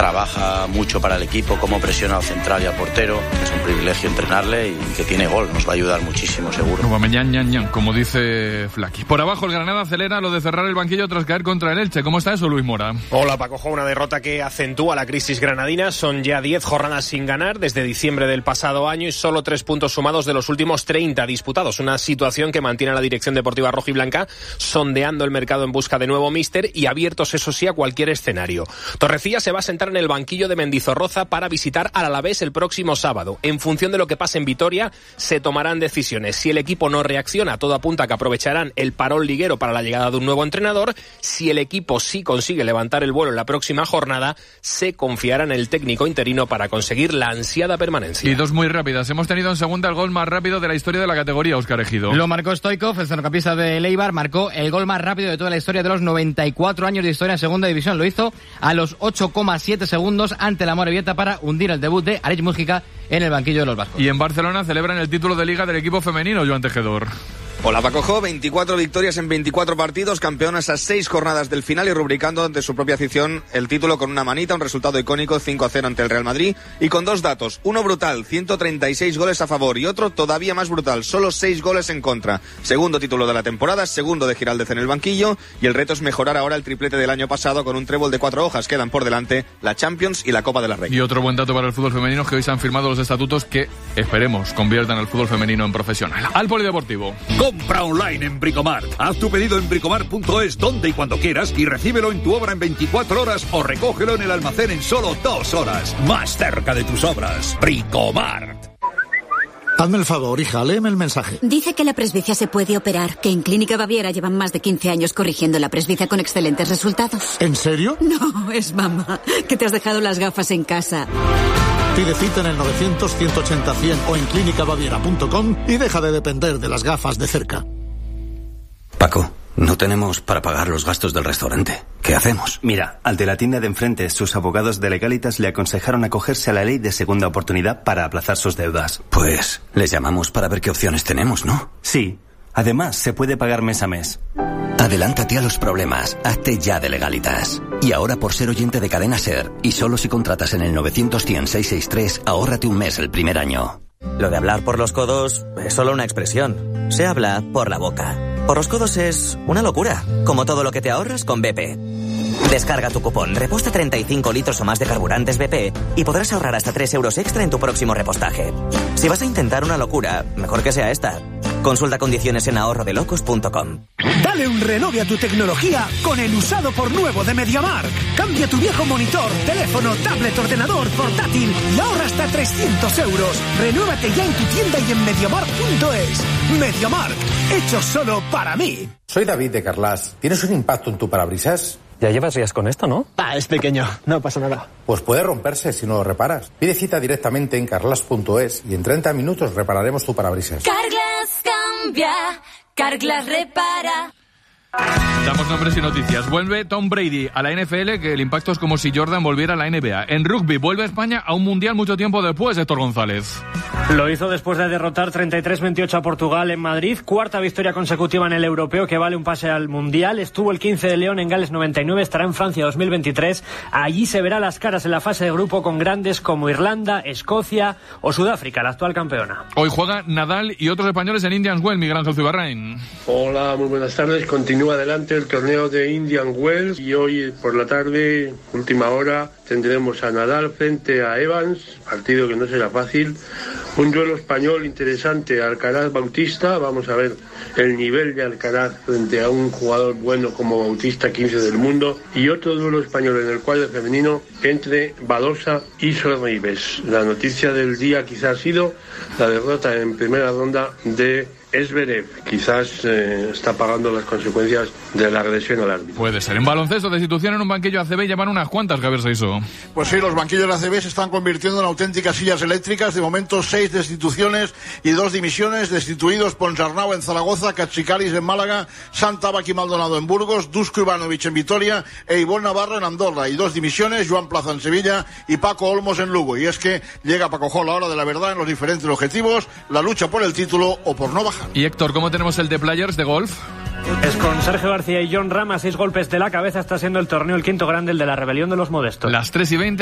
trabaja mucho para el equipo, cómo presiona al central y al portero. Es un privilegio entrenarle y que tiene gol, nos va a ayudar muchísimo, seguro. Como dice Flaki. Por abajo el Granada acelera lo de cerrar el banquillo tras caer contra el Elche. ¿Cómo está eso, Luis Mora? Hola, Paco. Una derrota que acentúa la crisis granadina. Son ya 10 jornadas sin ganar desde diciembre del pasado año y solo 3 puntos sumados de los últimos 30 disputados. Una situación que mantiene a la dirección deportiva rojiblanca sondeando el mercado en busca de nuevo míster y abiertos, eso sí, a cualquier escenario. Torrecilla se va a sentar en el banquillo de Mendizorroza para visitar al Alavés el próximo sábado. En función de lo que pase en Vitoria, se tomarán decisiones. Si el equipo no reacciona, todo apunta a que aprovecharán el parón liguero para la llegada de un nuevo entrenador. Si el equipo sí consigue levantar el vuelo en la próxima jornada, se confiará en el técnico interino para conseguir la ansiada permanencia. Y dos muy rápidas. Hemos tenido en segunda el gol más rápido de la historia de la categoría, Óscar Ejido. Lo marcó Stoichkov, el centrocampista de Eibar, marcó el gol más rápido de toda la historia de los 94 años de historia en segunda división. Lo hizo a los 8,7 segundos ante la Morevieta para hundir el debut de Aritz Mújica en el banquillo de los vascos. Y en Barcelona celebran el título de Liga del equipo femenino, Joan Tejedor. Hola, Paco. 24 victorias en 24 partidos, campeonas a 6 jornadas del final y rubricando ante su propia afición el título con una manita, un resultado icónico 5-0 ante el Real Madrid y con 2 datos, uno brutal, 136 goles a favor y otro todavía más brutal, solo 6 goles en contra. Segundo título de la temporada, segundo de Giraldez en el banquillo y el reto es mejorar ahora el triplete del año pasado con un trébol de 4 hojas. Quedan por delante la Champions y la Copa de la Reina. Y otro buen dato para el fútbol femenino es que hoy se han firmado los estatutos que, esperemos, conviertan al fútbol femenino en profesional. Al polideportivo. Compra online en Bricomart. Haz tu pedido en bricomart.es donde y cuando quieras y recíbelo en tu obra en 24 horas o recógelo en el almacén en solo 2 horas. Más cerca de tus obras. Bricomart. Hazme el favor, hija, léeme el mensaje. Dice que la presbicia se puede operar, que en Clínica Baviera llevan más de 15 años corrigiendo la presbicia con excelentes resultados. ¿En serio? No, es mamá, que te has dejado las gafas en casa. Pide cita en el 900-180-100 o en clínicabaviera.com y deja de depender de las gafas de cerca. Paco, no tenemos para pagar los gastos del restaurante. ¿Qué hacemos? Mira, al de la tienda de enfrente, sus abogados de Legalitas le aconsejaron acogerse a la ley de segunda oportunidad para aplazar sus deudas. Pues les llamamos para ver qué opciones tenemos, ¿no? Sí. Además, se puede pagar mes a mes. Adelántate a los problemas. Hazte ya de Legalitas. Y ahora, por ser oyente de Cadena SER, y solo si contratas en el 900-100-663, ahórrate un mes el primer año. Lo de hablar por los codos es solo una expresión. Se habla por la boca. Por los codos es una locura, como todo lo que te ahorras con BP. Descarga tu cupón, reposta 35 litros o más de carburantes BP y podrás ahorrar hasta 3 euros extra en tu próximo repostaje. Si vas a intentar una locura, mejor que sea esta. Consulta condiciones en ahorrodelocos.com. Dale un renove a tu tecnología con el usado por nuevo de MediaMarkt. Cambia tu viejo monitor, teléfono, tablet, ordenador, portátil y ahorra hasta 300 euros. Renuévate ya en tu tienda y en MediaMarkt.es. MediaMarkt, hecho solo para mí. Soy David de Carlas. ¿Tienes un impacto en tu parabrisas? Ya llevas días con esto, ¿no? Es pequeño, no pasa nada. Pues puede romperse si no lo reparas. Pide cita directamente en carglass.es y en 30 minutos repararemos tu parabrisas. Carglass cambia, Carglass repara. Damos nombres y noticias. Vuelve Tom Brady a la NFL, que el impacto es como si Jordan volviera a la NBA. En rugby vuelve España a un mundial mucho tiempo después, Héctor González. Lo hizo después de derrotar 33-28 a Portugal en Madrid. Cuarta victoria consecutiva en el europeo que vale un pase al mundial. Estuvo el 15 de León en Gales 99, estará en Francia 2023. Allí se verá las caras en la fase de grupo con grandes como Irlanda, Escocia o Sudáfrica, la actual campeona. Hoy juega Nadal y otros españoles en Indian Wells, Miguel Ángel Cibarrain. Hola, muy buenas tardes. Continúa adelante el torneo de Indian Wells y hoy por la tarde, última hora, tendremos a Nadal frente a Evans, partido que no será fácil. Un duelo español interesante, Alcaraz-Bautista. Vamos a ver el nivel de Alcaraz frente a un jugador bueno como Bautista, 15 del mundo. Y otro duelo español en el cuadro femenino entre Badosa y Sorribes. La noticia del día quizás ha sido la derrota en primera ronda de Zverev. Quizás está pagando las consecuencias de la agresión al árbitro. Puede ser. En baloncesto, destitución en un banquillo ACB llevan unas cuantas, Javier Seiso. Pues sí, los banquillos de ACB se están convirtiendo en auténticas sillas eléctricas. De momento 6 destituciones y 2 dimisiones. Destituidos Ponsarnau en Zaragoza, Cachicalis en Málaga, Sant'Abaki Maldonado en Burgos, Dusko Ivanovic en Vitoria e Ivonne Navarro en Andorra. Y 2 dimisiones, Joan Plaza en Sevilla y Paco Olmos en Lugo. Y es que llega Paco Jol la hora de la verdad en los diferentes objetivos, la lucha por el título o por no bajar. Y Héctor, ¿cómo tenemos el de Players de golf? Es con Sergio García y John Ram a 6 golpes de la cabeza. Está siendo el torneo el quinto grande, el de la rebelión de los modestos. Las 3:20.